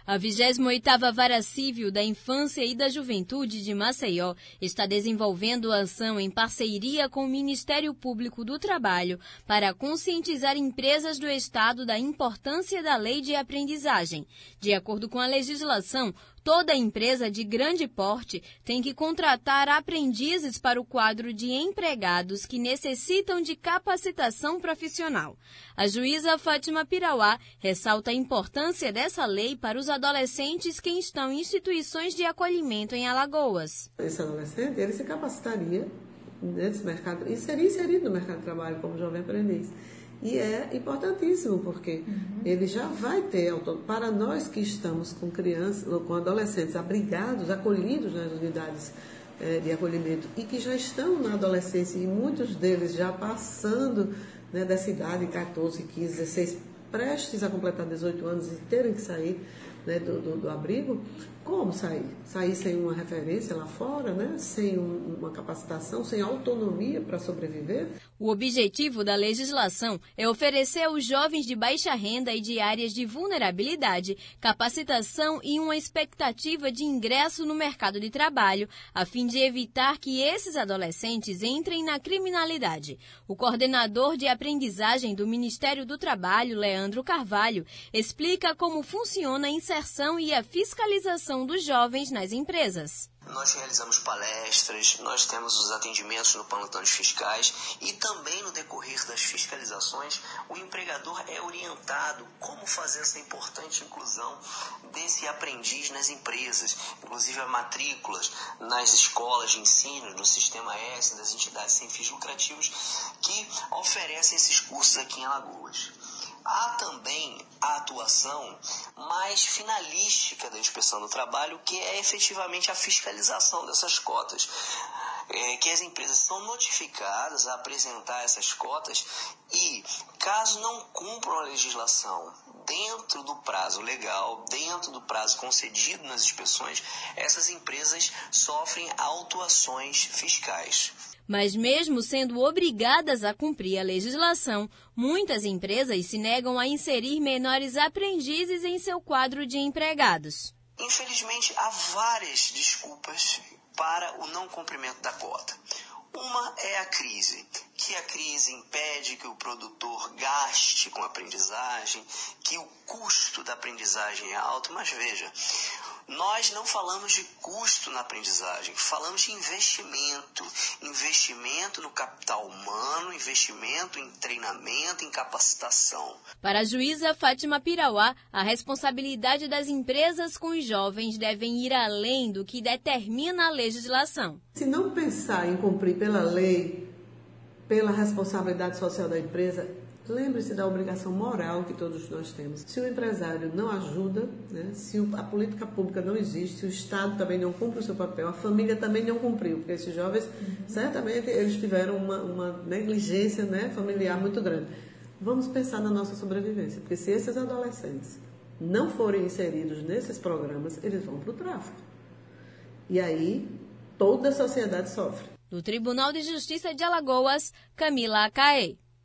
A 28ª Vara Civil da Infância e da Juventude de Maceió está desenvolvendo ação em parceria com o Ministério Público do Trabalho para conscientizar empresas do Estado da importância da lei de aprendizagem. De acordo com a legislação, toda empresa de grande porte tem que contratar aprendizes para o quadro de empregados que necessitam de capacitação profissional. A juíza Fátima Pirauá ressalta a importância dessa lei para os adolescentes que estão em instituições de acolhimento em Alagoas. Esse adolescente, ele se capacitaria nesse mercado e seria inserido no mercado de trabalho como jovem aprendiz. E é importantíssimo, porque ele já vai ter, para nós que estamos com crianças, com adolescentes abrigados, acolhidos nas unidades de acolhimento e que já estão na adolescência, e muitos deles já passando, né, dessa idade, 14, 15, 16, prestes a completar 18 anos e terem que sair, né, do abrigo. Como sair? Sair sem uma referência lá fora, né? Sem uma capacitação, sem autonomia para sobreviver? O objetivo da legislação é oferecer aos jovens de baixa renda e de áreas de vulnerabilidade capacitação e uma expectativa de ingresso no mercado de trabalho, a fim de evitar que esses adolescentes entrem na criminalidade. O coordenador de aprendizagem do Ministério do Trabalho, Leandro Carvalho, explica como funciona a inserção e a fiscalização dos jovens nas empresas. Nós realizamos palestras, nós temos os atendimentos no plantões fiscais e também no decorrer das fiscalizações o empregador é orientado como fazer essa importante inclusão desse aprendiz nas empresas, inclusive a matrículas nas escolas de ensino, no Sistema S, das entidades sem fins lucrativos que oferecem esses cursos aqui em Alagoas. Há também a atuação mais finalística da Inspeção do Trabalho, que é efetivamente a fiscalização dessas cotas, que as empresas são notificadas a apresentar essas cotas e, caso não cumpram a legislação dentro do prazo legal, dentro do prazo concedido nas inspeções, essas empresas sofrem autuações fiscais. Mas mesmo sendo obrigadas a cumprir a legislação, muitas empresas se negam a inserir menores aprendizes em seu quadro de empregados. Infelizmente, há várias desculpas para o não cumprimento da cota. Uma é a crise, que a crise impede que o produtor gaste com aprendizagem, que o custo da aprendizagem é alto, mas veja, nós não falamos de custo na aprendizagem, falamos de investimento no capital humano, investimento em treinamento, em capacitação. Para a juíza Fátima Pirauá, a responsabilidade das empresas com os jovens devem ir além do que determina a legislação. Se não pensar em cumprir pela lei, pela responsabilidade social da empresa, lembre-se da obrigação moral que todos nós temos. Se o empresário não ajuda, né, se a política pública não existe, se o Estado também não cumpre o seu papel, a família também não cumpriu, porque esses jovens, certamente, eles tiveram uma negligência, né, familiar muito grande. Vamos pensar na nossa sobrevivência, porque se esses adolescentes não forem inseridos nesses programas, eles vão para o tráfico. E aí, toda a sociedade sofre. Do Tribunal de Justiça de Alagoas, Camila Acaei.